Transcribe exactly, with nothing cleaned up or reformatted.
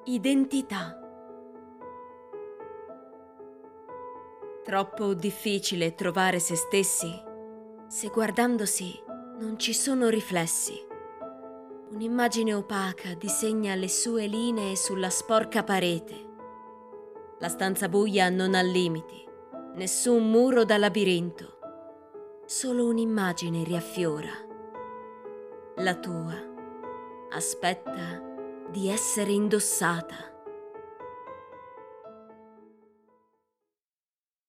Identità. Troppo difficile trovare se stessi se guardandosi non ci sono riflessi. Un'immagine opaca disegna le sue linee sulla sporca parete. La stanza buia non ha limiti, nessun muro da labirinto. Solo un'immagine riaffiora. La tua aspetta di essere indossata.